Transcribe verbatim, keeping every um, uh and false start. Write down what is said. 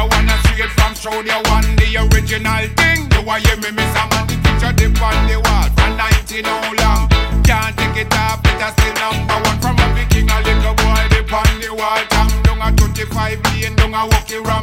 Studio One and straight from Studio One, the original thing. You a hear me, miss a man, the picture dip on the wall from nineteen how long. Can't take it off, it a still number one. From a king, a little boy dip on the wall. Tam down a twenty-five lane, down a walkie ram.